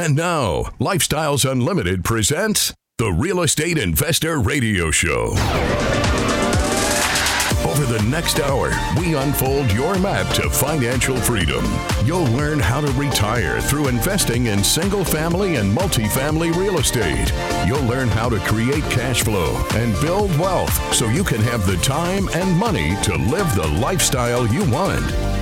And now, Lifestyles Unlimited presents the Real Estate Investor Radio Show. Over the next hour, we unfold your map to financial freedom. You'll learn how to retire through investing in single-family and multifamily real estate. You'll learn how to create cash flow and build wealth so you can have the time and money to live the lifestyle you want.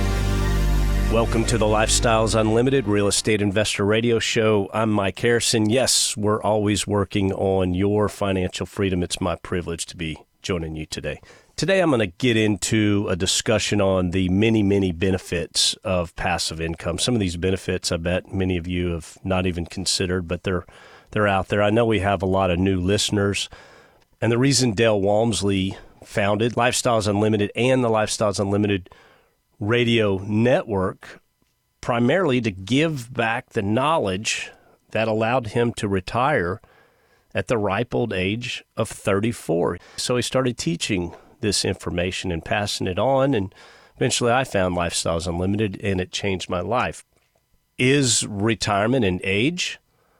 Welcome to the Lifestyles Unlimited Real Estate Investor Radio Show. I'm Mike Harrison. Yes, we're always working on your financial freedom. It's my privilege to be joining you today. Today, I'm going to get into a discussion on the many benefits of passive income. Some of these benefits, I bet many of you have not even considered, but they're out there. I know we have a lot of new listeners, and the reason Dale Walmsley founded Lifestyles Unlimited and the Lifestyles Unlimited Radio Network, primarily to give back the knowledge that allowed him to retire at the ripe old age of 34. So he started teaching this information and passing it on, and eventually I found Lifestyles Unlimited, and it changed my life. Is retirement an age?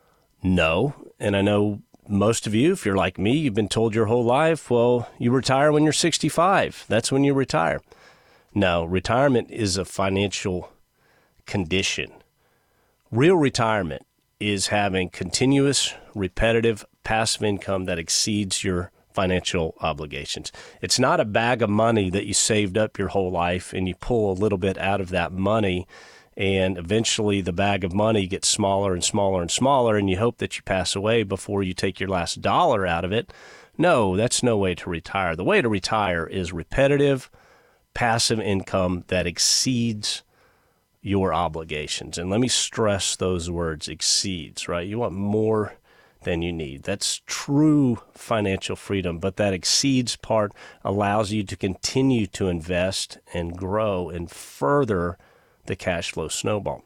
No. And I know most of you, if you're like me, you've been told your whole life, well, you retire when you're 65. That's when you retire. No, retirement is a financial condition. Real retirement is having continuous, repetitive, passive income that exceeds your financial obligations. It's not a bag of money that you saved up your whole life and you pull a little bit out of that money, and eventually the bag of money gets smaller and smaller and smaller, and you hope that you pass away before you take your last dollar out of it. No, that's no way to retire. The way to retire is repetitive, passive income that exceeds your obligations. And let me stress those words, exceeds, right? You want more than you need. That's true financial freedom, but that exceeds part allows you to continue to invest and grow and further the cash flow snowball.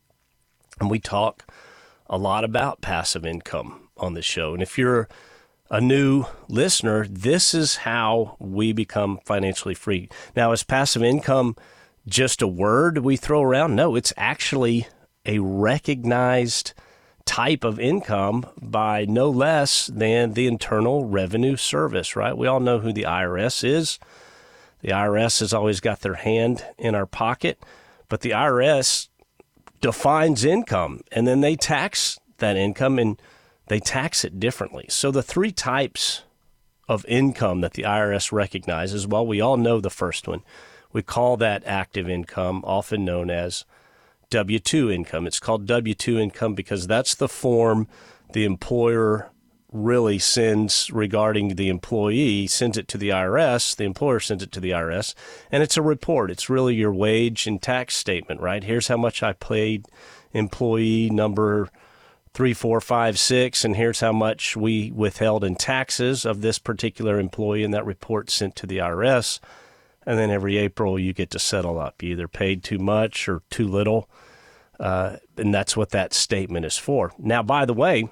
And we talk a lot about passive income on the show. And if you're a new listener, this is how we become financially free. Now, is passive income just a word we throw around? No, it's actually a recognized type of income by no less than the Internal Revenue Service, right? We all know who the IRS is. The IRS has always got their hand in our pocket, but the IRS defines income, and then they tax that income, and they tax it differently. So the three types of income that the IRS recognizes, well, we all know the first one. We call that active income, often known as W-2 income. It's called W-2 income because that's the form the employer really sends regarding the employee, sends it to the IRS, the employer sends it to the IRS, and it's a report. It's really your wage and tax statement, right? Here's how much I paid employee number 3, 4, 5, 6, and here's how much we withheld in taxes of this particular employee, and that report sent to the IRS. And then every April you get to settle up. You either paid too much or too little, and that's what that statement is for. Now, by the way,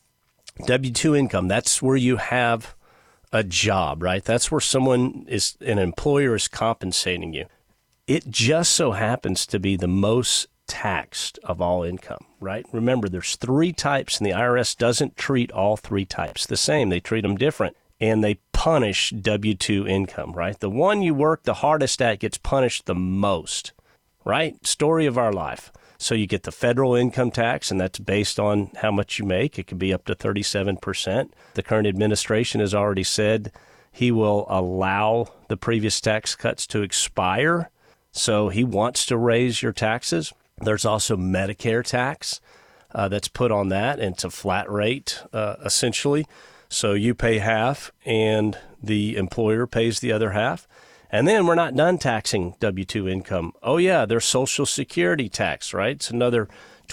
W-2 income, that's where you have a job, right? That's where an employer is compensating you. It just so happens to be the most taxed of all income, right? Remember, there's three types, and the IRS doesn't treat all three types the same. They treat them different, and they punish W-2 income, right? The one you work the hardest at gets punished the most, right? Story of our life. So you get the federal income tax, and that's based on how much you make. It can be up to 37%. The current administration has already said he will allow the previous tax cuts to expire, so he wants to raise your taxes. There's also Medicare tax that's put on that, and it's a flat rate, essentially. So you pay half, and the employer pays the other half. And then we're not done taxing W-2 income. Oh, yeah, there's Social Security tax, right? It's another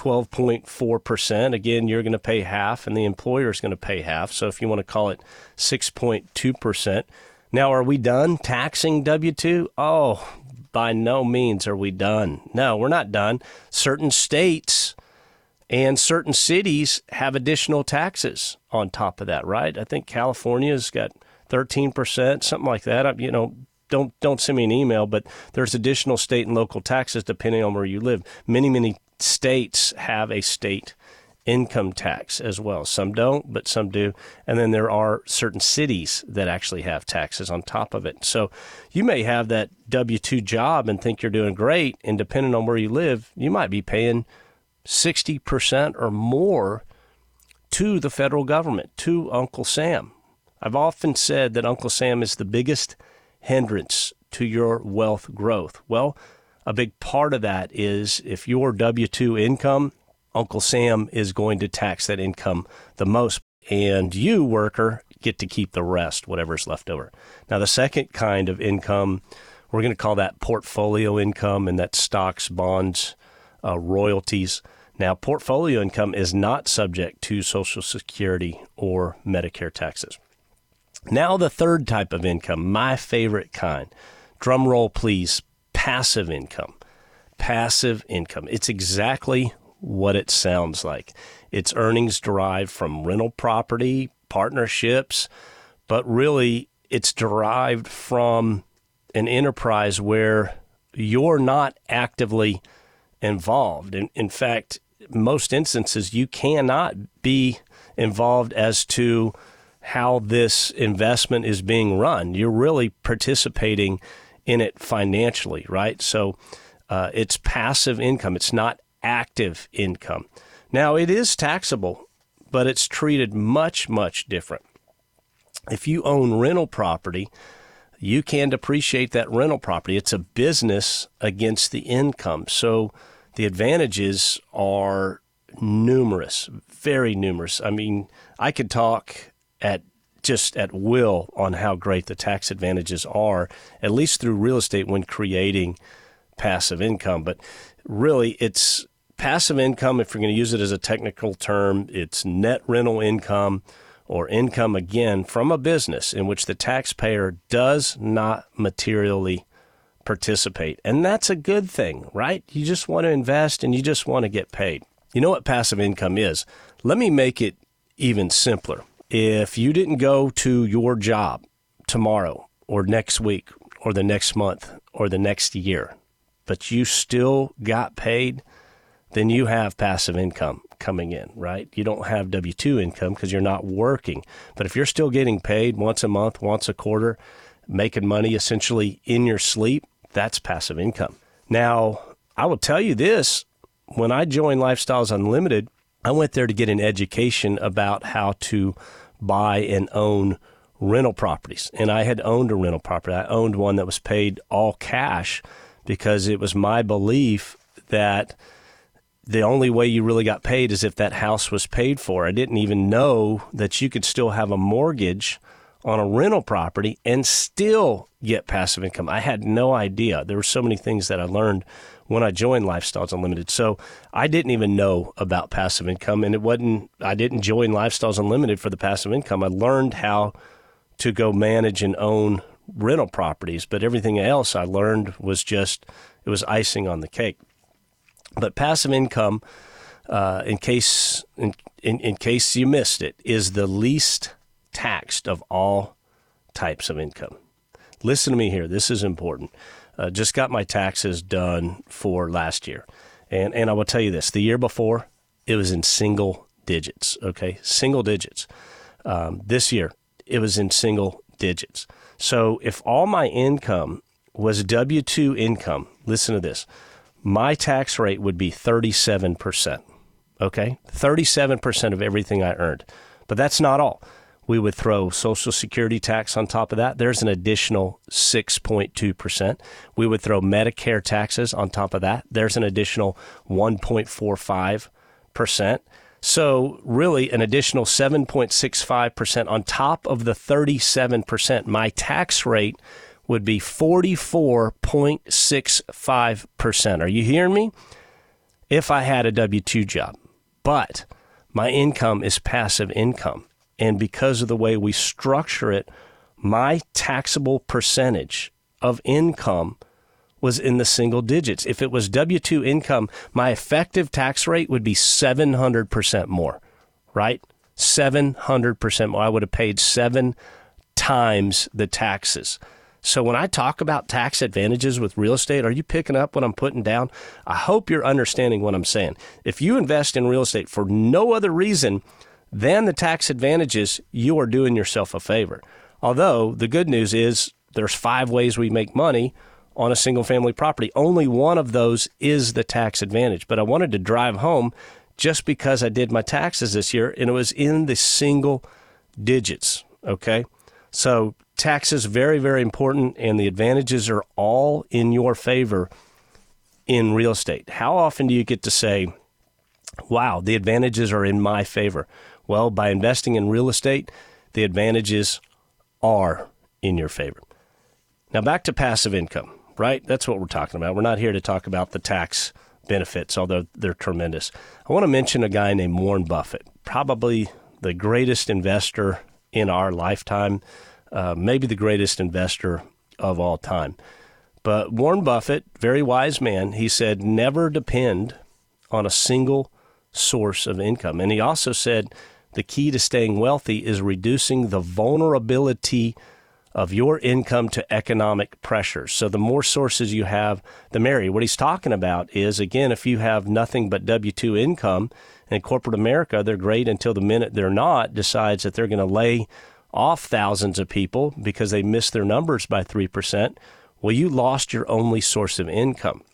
12.4%. Again, you're going to pay half, and the employer is going to pay half. So if you want to call it 6.2%. Now, are we done taxing W-2? Oh, by no means are we done. No, we're not done. Certain states and certain cities have additional taxes on top of that, right? I think California's got 13%, something like that. Don't send me an email, but there's additional state and local taxes depending on where you live. Many states have a state income tax as well. Some don't, but some do. And then there are certain cities that actually have taxes on top of it. So you may have that W-2 job and think you're doing great, and depending on where you live, you might be paying 60% or more to the federal government, to Uncle Sam. I've often said that Uncle Sam is the biggest hindrance to your wealth growth. Well, a big part of that is if your W-2 income, Uncle Sam is going to tax that income the most, and you, worker, get to keep the rest, whatever's left over. Now, the second kind of income, we're going to call that portfolio income, and that's stocks, bonds, royalties. Now, portfolio income is not subject to Social Security or Medicare taxes. Now, the third type of income, my favorite kind, drum roll please, passive income. Passive income. It's exactly what it sounds like. It's earnings derived from rental property, partnerships, but really it's derived from an enterprise where you're not actively involved. In fact, most instances, you cannot be involved as to how this investment is being run. You're really participating in it financially, right? So it's passive income. It's not active income. Now, it is taxable, but it's treated much, much different. If you own rental property, you can depreciate that rental property. It's a business against the income. So the advantages are numerous, very numerous. I mean, I could talk at will on how great the tax advantages are, at least through real estate when creating passive income. But really, it's passive income, if you're going to use it as a technical term, it's net rental income or income, again, from a business in which the taxpayer does not materially participate. And that's a good thing, right? You just want to invest and you just want to get paid. You know what passive income is? Let me make it even simpler. If you didn't go to your job tomorrow or next week or the next month or the next year, but you still got paid, then you have passive income coming in, right? You don't have W-2 income because you're not working. But if you're still getting paid once a month, once a quarter, making money essentially in your sleep, that's passive income. Now, I will tell you this, when I joined Lifestyles Unlimited, I went there to get an education about how to buy and own rental properties. And I had owned a rental property. I owned one that was paid all cash because it was my belief that the only way you really got paid is if that house was paid for. I didn't even know that you could still have a mortgage on a rental property and still get passive income. I had no idea. There were so many things that I learned when I joined Lifestyles Unlimited. So I didn't even know about passive income, and I didn't join Lifestyles Unlimited for the passive income. I learned how to go manage and own rental properties, but everything else I learned was it was icing on the cake. But passive income, in case you missed it, is the least taxed of all types of income. Listen to me here. This is important. Just got my taxes done for last year. And I will tell you this. The year before, it was in single digits, okay? Single digits. This year, it was in single digits. So if all my income was W-2 income, listen to this, my tax rate would be 37%, okay? 37% of everything I earned. But that's not all. We would throw Social Security tax on top of that. There's an additional 6.2%. We would throw Medicare taxes on top of that. There's an additional 1.45%. So really an additional 7.65% on top of the 37%. My tax rate would be 44.65%. Are you hearing me? If I had a W-2 job. But my income is passive income. And because of the way we structure it, my taxable percentage of income was in the single digits. If it was W-2 income, my effective tax rate would be 700% more, right? 700% more. I would have paid 7 times the taxes. So when I talk about tax advantages with real estate, are you picking up what I'm putting down? I hope you're understanding what I'm saying. If you invest in real estate for no other reason than the tax advantages, you are doing yourself a favor. Although the good news is there's 5 ways we make money on a single family property. Only one of those is the tax advantage. But I wanted to drive home just because I did my taxes this year and it was in the single digits. Okay. So taxes, very, very important, and the advantages are all in your favor in real estate. How often do you get to say, wow, the advantages are in my favor? Well, by investing in real estate, the advantages are in your favor. Now back to passive income, right? That's what we're talking about. We're not here to talk about the tax benefits, although they're tremendous. I want to mention a guy named Warren Buffett, probably the greatest investor in our lifetime, maybe the greatest investor of all time. But Warren Buffett, very wise man, he said, never depend on a single source of income. And he also said the key to staying wealthy is reducing the vulnerability of your income to economic pressures. So the more sources you have, the merrier. What he's talking about is, again, if you have nothing but W-2 income, in corporate America, they're great until the minute they're not, decides that they're going to lay off thousands of people because they missed their numbers by 3%. Well, you lost your only source of income.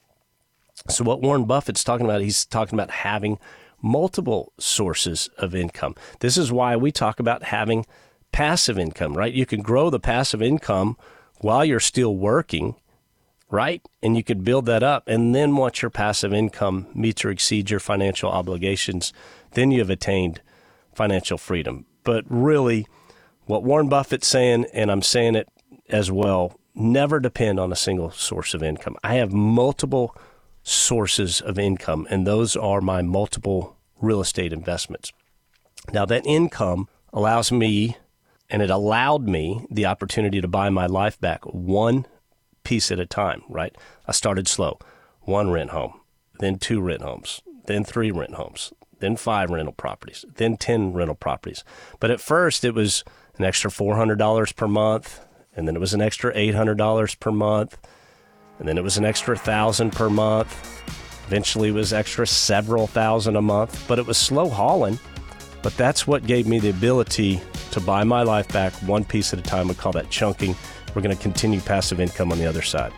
So what Warren Buffett's talking about, he's talking about having multiple sources of income. This is why we talk about having passive income, right? You can grow the passive income while you're still working, right? And you could build that up. And then once your passive income meets or exceeds your financial obligations, then you have attained financial freedom. But really, what Warren Buffett's saying, and I'm saying it as well, never depend on a single source of income. I have multiple sources of income, and those are my multiple real estate investments. Now, that income allows me, and it allowed me, the opportunity to buy my life back one piece at a time, right? I started slow. 1 rent home, then 2 rent homes, then 3 rent homes, then 5 rental properties, then 10 rental properties. But at first, it was an extra $400 per month, and then it was an extra $800 per month, and then it was an extra $1,000 per month. Eventually, it was extra several thousand a month, but it was slow hauling. But that's what gave me the ability to buy my life back one piece at a time. We call that chunking. We're going to continue passive income on the other side.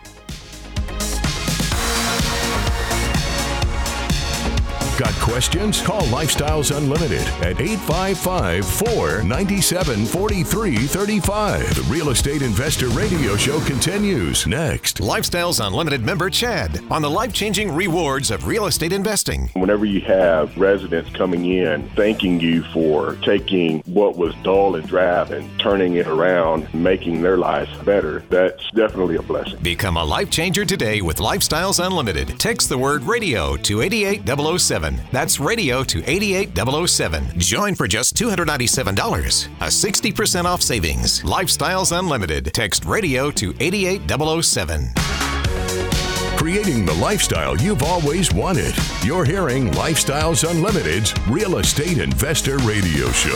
Got questions? Call Lifestyles Unlimited at 855-497-4335. The Real Estate Investor Radio Show continues next. Lifestyles Unlimited member Chad on the life-changing rewards of real estate investing. Whenever you have residents coming in thanking you for taking what was dull and drab and turning it around, making their lives better, that's definitely a blessing. Become a life changer today with Lifestyles Unlimited. Text the word radio to 88007. That's radio to 88007. Join for just $297. A 60% off savings. Lifestyles Unlimited. Text radio to 88007. Creating the lifestyle you've always wanted. You're hearing Lifestyles Unlimited's Real Estate Investor Radio Show.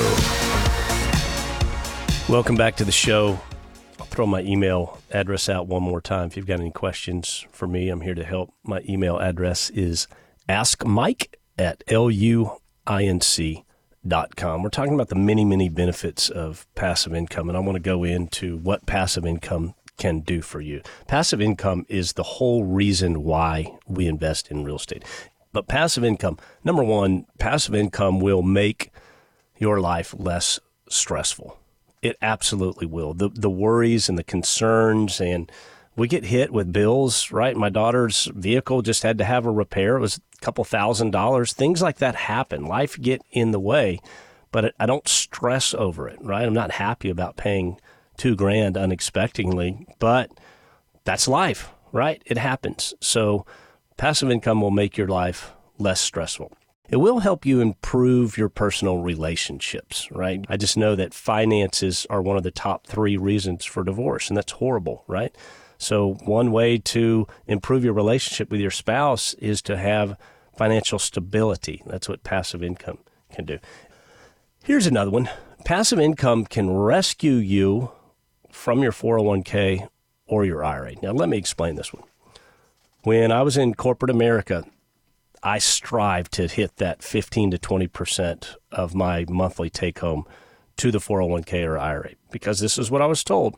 Welcome back to the show. I'll throw my email address out one more time. If you've got any questions for me, I'm here to help. My email address is askmike@luinc.com. We're talking about the many, many benefits of passive income, and I want to go into what passive income can do for you. Passive income is the whole reason why we invest in real estate. But passive income, number one, passive income will make your life less stressful. It absolutely will. The worries and the concerns, and we get hit with bills, right? My daughter's vehicle just had to have a repair. It was a couple $1,000s. Things like that happen. Life get in the way, but I don't stress over it, right? I'm not happy about paying $2,000 unexpectedly, but that's life, right? It happens. So passive income will make your life less stressful. It will help you improve your personal relationships, right? I just know that finances are one of the top 3 reasons for divorce, and that's horrible, right? So one way to improve your relationship with your spouse is to have financial stability. That's what passive income can do. Here's another one. Passive income can rescue you from your 401k or your IRA. Now, let me explain this one. When I was in corporate America, I strived to hit that 15 to 20% of my monthly take-home to the 401k or IRA, because this is what I was told,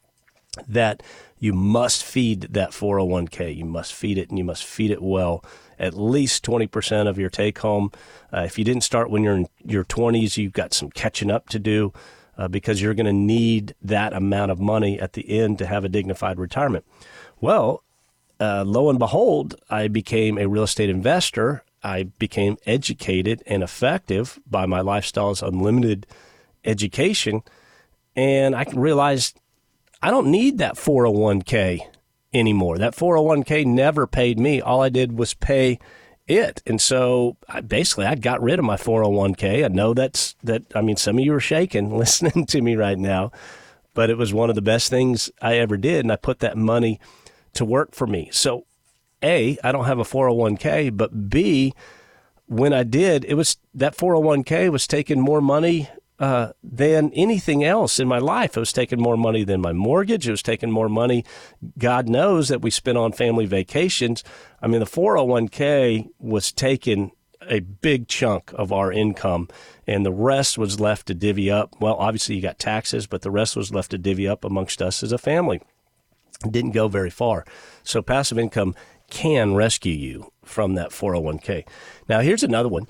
that you must feed that 401k. You must feed it, and you must feed it well, at least 20% of your take-home. If you didn't start when you're in your 20s, you've got some catching up to do because you're going to need that amount of money at the end to have a dignified retirement. Well, lo and behold, I became a real estate investor. I became educated and effective by my Lifestyles Unlimited education, and I realized I don't need that 401k anymore. That 401k never paid me. All I did was pay it. And so I got rid of my 401k. I know some of you are shaking listening to me right now, but it was one of the best things I ever did. And I put that money to work for me. So A, I don't have a 401k, but B, when I did, it was that 401k was taking more money than anything else in my life. It was taking more money than my mortgage. It was taking more money, God knows, that we spent on family vacations. I mean, the 401k was taking a big chunk of our income, and the rest was left to divvy up. Well, obviously you got taxes, but the rest was left to divvy up amongst us as a family. It didn't go very far. So passive income can rescue you from that 401k. Now, here's another one.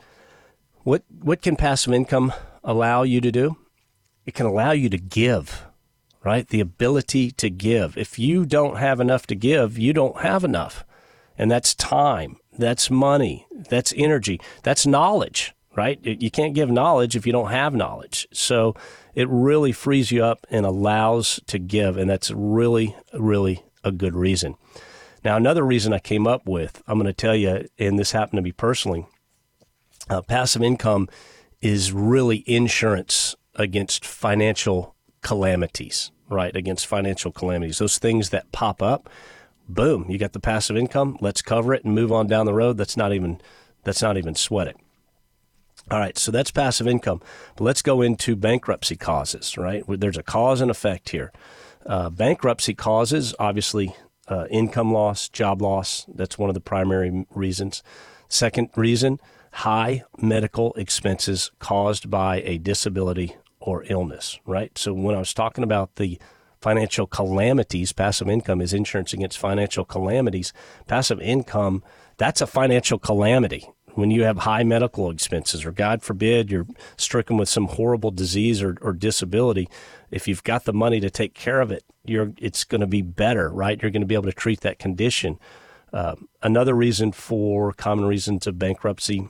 What can passive income allow you to do? It can allow you to give, right? The ability to give. If you don't have enough to give, you don't have enough. And that's time, that's money, that's energy, that's knowledge, right? You can't give knowledge if you don't have knowledge. So it really frees you up and allows to give. And that's really, really a good reason. Now, another reason I came up with, I'm going to tell you, and this happened to me personally, passive income is really insurance against financial calamities, right? Against financial calamities. Those things that pop up, boom, you got the passive income. Let's cover it and move on down the road. Let's not even sweat it. All right, so that's passive income. But let's go into bankruptcy causes, right? There's a cause and effect here. Bankruptcy causes, obviously, income loss, job loss. That's one of the primary reasons. Second reason, high medical expenses caused by a disability or illness, right? So when I was talking about the financial calamities, passive income is insurance against financial calamities. Passive income, that's a financial calamity. When you have high medical expenses, or God forbid, you're stricken with some horrible disease or disability, if you've got the money to take care of it, it's going to be better, right? You're going to be able to treat that condition. Another reason for common reasons of bankruptcy,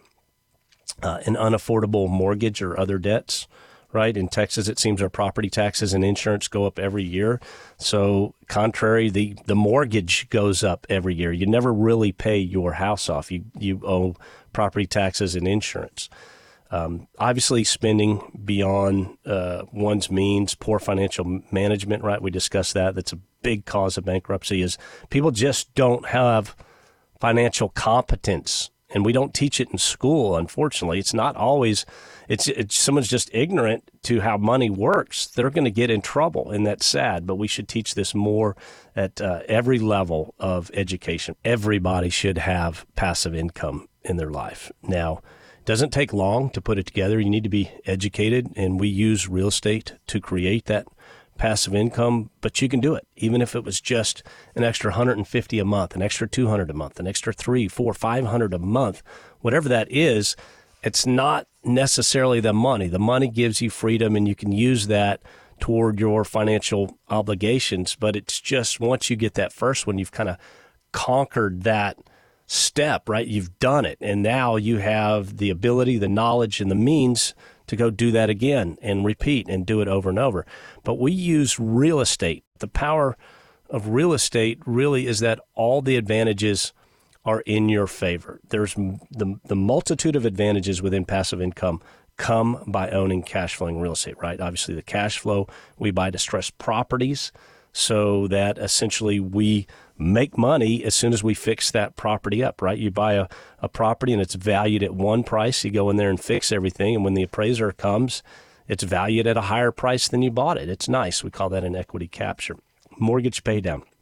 an unaffordable mortgage or other debts, right? In Texas, it seems our property taxes and insurance go up every year. So contrary, the mortgage goes up every year. You never really pay your house off. You owe property taxes and insurance. Obviously, spending beyond one's means, poor financial management, right? We discussed that. That's a big cause of bankruptcy, is people just don't have financial competence. And we don't teach it in school, unfortunately. It's not always, it's someone's just ignorant to how money works. They're going to get in trouble, and that's sad. But we should teach this more at every level of education. Everybody should have passive income in their life. Now, it doesn't take long to put it together. You need to be educated, and we use real estate to create that passive income, but you can do it. Even if it was just an extra $150 a month, an extra $200 a month, an extra $300, $400, $500 a month, whatever that is, it's not necessarily the money. The money gives you freedom, and you can use that toward your financial obligations. But it's just once you get that first one, you've kind of conquered that step, right? You've done it. And now you have the ability, the knowledge, and the means to go do that again and repeat and do it over and over. But we use real estate. The power of real estate really is that all the advantages are in your favor. There's the multitude of advantages within passive income come by owning cash flowing real estate, right? Obviously, the cash flow, we buy distressed properties so that essentially we make money as soon as we fix that property up, right? You buy a property and it's valued at one price. You go in there and fix everything. And when the appraiser comes, it's valued at a higher price than you bought it. It's nice. We call that an equity capture. Mortgage pay down.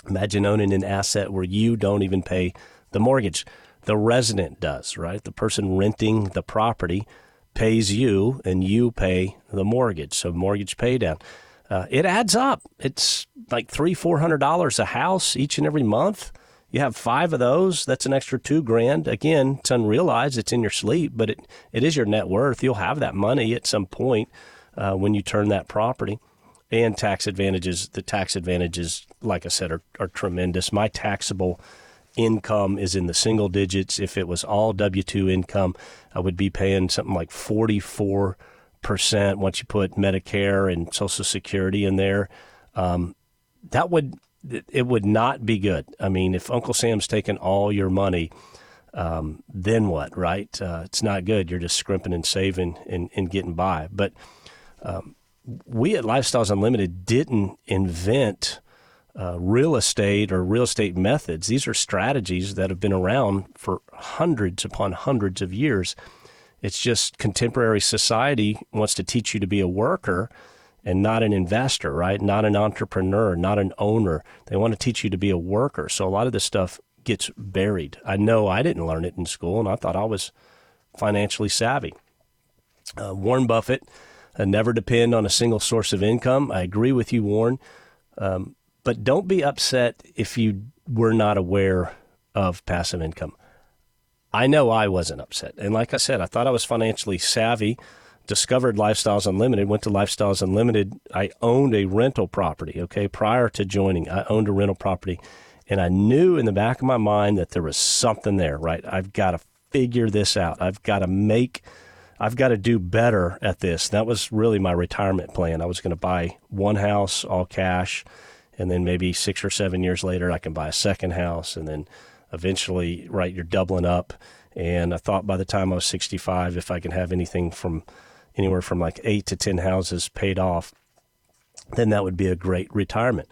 Imagine owning an asset where you don't even pay the mortgage. The resident does, right? The person renting the property pays you and you pay the mortgage. So mortgage pay down. It adds up. It's like $300-$400 a house each and every month. You have 5 of those. That's an extra $2,000. Again, it's unrealized. It's in your sleep, but it is your net worth. You'll have that money at some point when you turn that property. And tax advantages. The tax advantages, like I said, are tremendous. My taxable income is in the single digits. If it was all W-2 income, I would be paying something like 44% once you put Medicare and Social Security in there. It would not be good. I mean, if Uncle Sam's taking all your money, then what, right? It's not good. You're just scrimping and saving and getting by. But we at Lifestyles Unlimited didn't invent real estate or real estate methods. These are strategies that have been around for hundreds upon hundreds of years. It's just contemporary society wants to teach you to be a worker and not an investor, right? Not an entrepreneur, not an owner. They want to teach you to be a worker. So a lot of this stuff gets buried. I know I didn't learn it in school, and I thought I was financially savvy. Warren Buffett, never depend on a single source of income. I agree with you, Warren. But don't be upset if you were not aware of passive income. I know I wasn't upset. And like I said, I thought I was financially savvy, discovered Lifestyles Unlimited, went to Lifestyles Unlimited. I owned a rental property, okay? Prior to joining, I owned a rental property. And I knew in the back of my mind that there was something there, right? I've got to figure this out. I've got to do better at this. That was really my retirement plan. I was going to buy one house, all cash, and then maybe 6 or 7 years later, I can buy a second house, and then eventually, right, you're doubling up. And I thought by the time I was 65, if I can have anything from anywhere from like 8 to 10 houses paid off, then that would be a great retirement.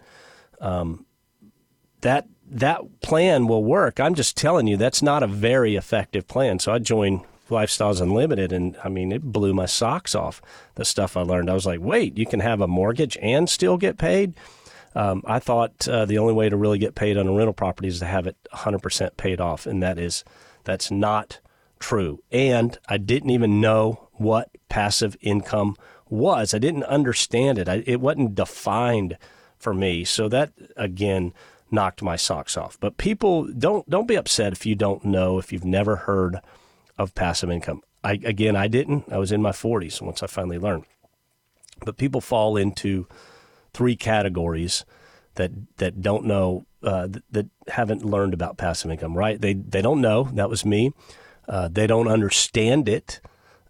That plan will work. I'm just telling you, that's not a very effective plan. So I joined Lifestyles Unlimited, and I mean, it blew my socks off, the stuff I learned. I was like, wait, you can have a mortgage and still get paid? I thought the only way to really get paid on a rental property is to have it 100% paid off, and that's not true. And I didn't even know what passive income was. I didn't understand it. It wasn't defined for me. So that, again, knocked my socks off. But people, don't be upset if you don't know, if you've never heard of passive income. I didn't. I was in my 40s once I finally learned. But people fall into 3 categories that don't know, that haven't learned about passive income, right? They don't know. That was me. They don't understand it,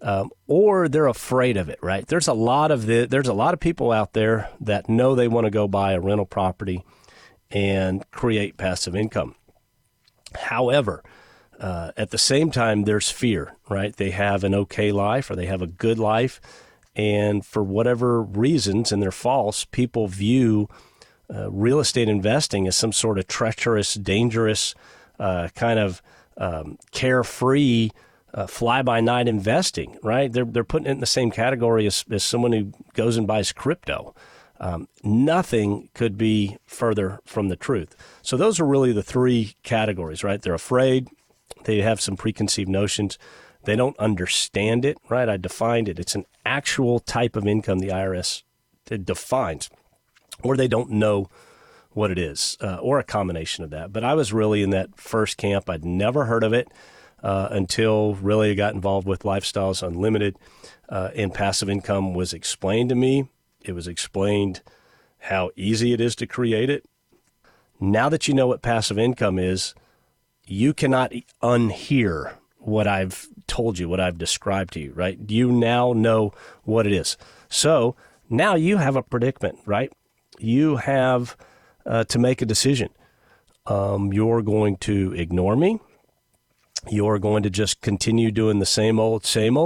or they're afraid of it, right? There's a lot of people out there that know they want to go buy a rental property and create passive income. However, at the same time, there's fear, right? They have an okay life or they have a good life, and for whatever reasons, and they're false, people view real estate investing as some sort of treacherous, dangerous, kind of carefree, fly-by-night investing, right? They're putting it in the same category as someone who goes and buys crypto. Nothing could be further from the truth. So those are really the 3 categories, right? They're afraid. They have some preconceived notions. They don't understand it, right? I defined it. It's an actual type of income the IRS defines, or they don't know what it is, or a combination of that. But I was really in that first camp. I'd never heard of it until really I got involved with Lifestyles Unlimited, and passive income was explained to me. It was explained how easy it is to create it. Now that you know what passive income is, you cannot unhear what I've told you, what I've described to you, right? You now know what it is. So now you have a predicament, right? You have to make a decision. You're going to ignore me. You're going to just continue doing the same old,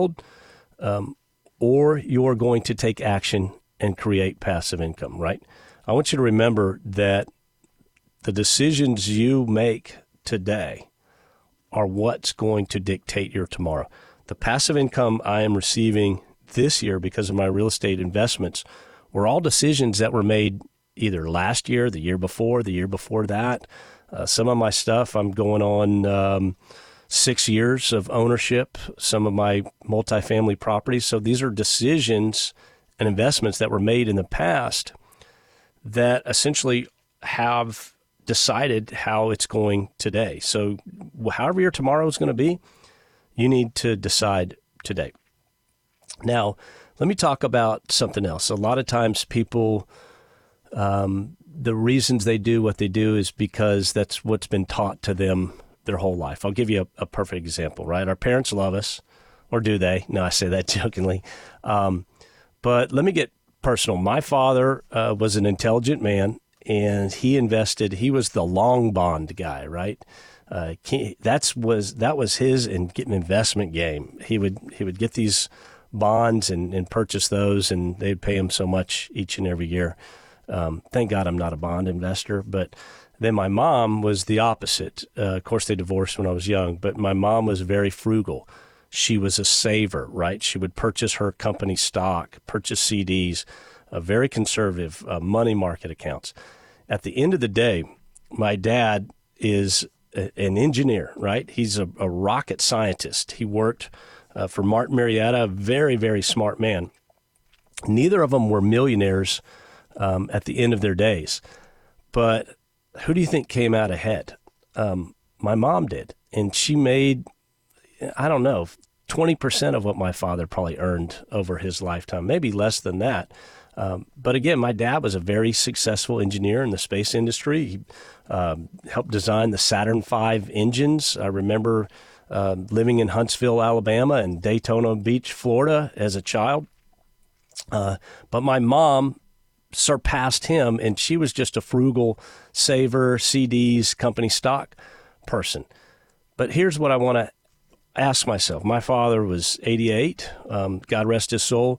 or you're going to take action and create passive income, right? I want you to remember that the decisions you make today are what's going to dictate your tomorrow. The passive income I am receiving this year because of my real estate investments were all decisions that were made either last year, the year before that. Some of my stuff, I'm going on 6 years of ownership, some of my multifamily properties. So these are decisions and investments that were made in the past that essentially have decided how it's going today. So however your tomorrow is going to be, you need to decide today. Now, let me talk about something else. A lot of times people, the reasons they do what they do is because that's what's been taught to them their whole life. I'll give you a perfect example, right? Our parents love us, or do they? No, I say that jokingly. But let me get personal. My father was an intelligent man, and he was the long bond guy, right? That was his investment game. He would get these bonds and purchase those, and they'd pay him so much each and every year. Thank God I'm not a bond investor. But then my mom was the opposite. Of course, they divorced when I was young, but my mom was very frugal. She was a saver, right? She would purchase her company stock, purchase CDs, very conservative money market accounts. At the end of the day, my dad is an engineer, right? He's a rocket scientist. He worked for Martin Marietta, a very, very smart man. Neither of them were millionaires at the end of their days. But who do you think came out ahead? My mom did. And she made, 20% of what my father probably earned over his lifetime, maybe less than that. But again, my dad was a very successful engineer in the space industry. He helped design the Saturn V engines. I remember living in Huntsville, Alabama, and Daytona Beach, Florida as a child. But my mom surpassed him, and she was just a frugal saver, CDs, company stock person. But here's what I want to ask myself. My father was 88, God rest his soul,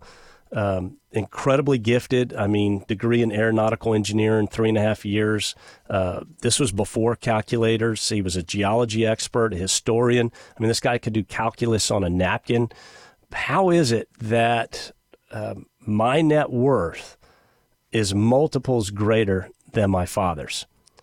incredibly gifted. Degree in aeronautical engineering, 3.5 years. This was before calculators. He was a geology expert, a historian. This guy could do calculus on a napkin. How is it that my net worth is multiples greater than my father's?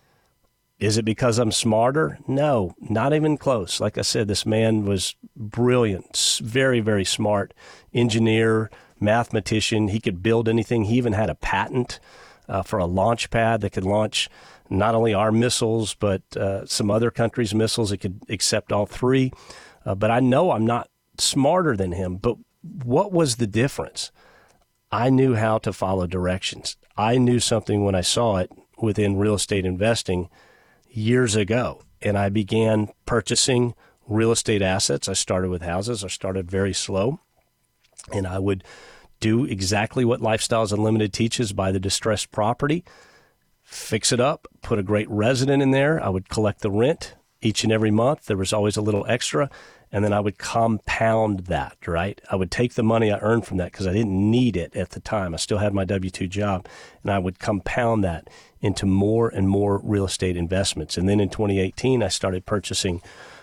Is it because I'm smarter? No, not even close. Like I said, this man was brilliant, very, very smart engineer, mathematician. He could build anything. He even had a patent for a launch pad that could launch not only our missiles, but some other countries' missiles. It could accept all three. But I know I'm not smarter than him. But what was the difference? I knew how to follow directions. I knew something when I saw it within real estate investing years ago, and I began purchasing real estate assets. I started with houses. I started very slow, and I would do exactly what Lifestyles Unlimited teaches: buy the distressed property, fix it up, put a great resident in there. I would collect the rent each and every month. There was always a little extra, and then I would compound that, right? I would take the money I earned from that because I didn't need it at the time. I still had my W-2 job, and I would compound that into more and more real estate investments. And then in 2018, I started purchasing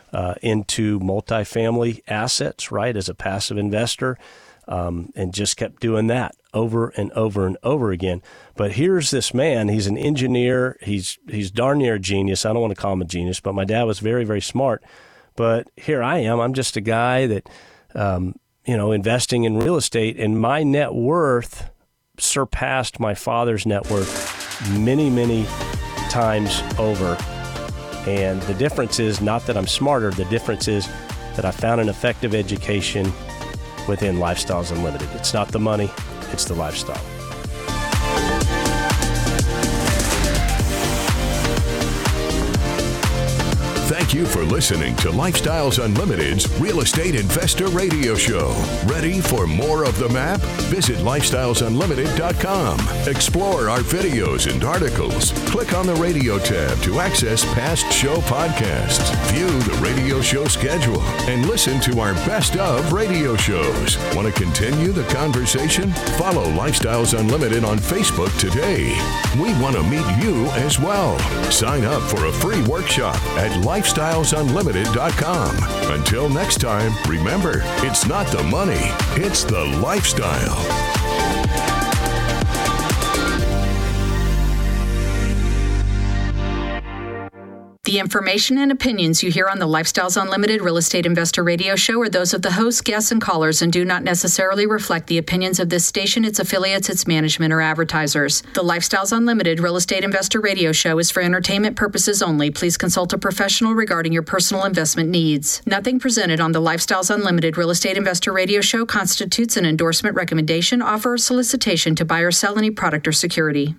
into multifamily assets, right, as a passive investor, and just kept doing that over and over and over again. But here's this man. He's an engineer. He's darn near a genius. I don't want to call him a genius, but my dad was very, very smart. But here I am. I'm just a guy that, investing in real estate, and my net worth surpassed my father's net worth many, many times over. And the difference is not that I'm smarter. The difference is that I found an effective education within Lifestyles Unlimited. It's not the money, it's the lifestyle. Thank you for listening to Lifestyles Unlimited's Real Estate Investor Radio Show. Ready for more of the map? Visit lifestylesunlimited.com. Explore our videos and articles. Click on the radio tab to access past show podcasts. View the radio show schedule and listen to our best of radio shows. Want to continue the conversation? Follow Lifestyles Unlimited on Facebook today. We want to meet you as well. Sign up for a free workshop at lifestylesunlimited.com. Until next time, remember, it's not the money, it's the lifestyle. The information and opinions you hear on the Lifestyles Unlimited Real Estate Investor Radio Show are those of the hosts, guests, and callers and do not necessarily reflect the opinions of this station, its affiliates, its management, or advertisers. The Lifestyles Unlimited Real Estate Investor Radio Show is for entertainment purposes only. Please consult a professional regarding your personal investment needs. Nothing presented on the Lifestyles Unlimited Real Estate Investor Radio Show constitutes an endorsement, recommendation, offer, or solicitation to buy or sell any product or security.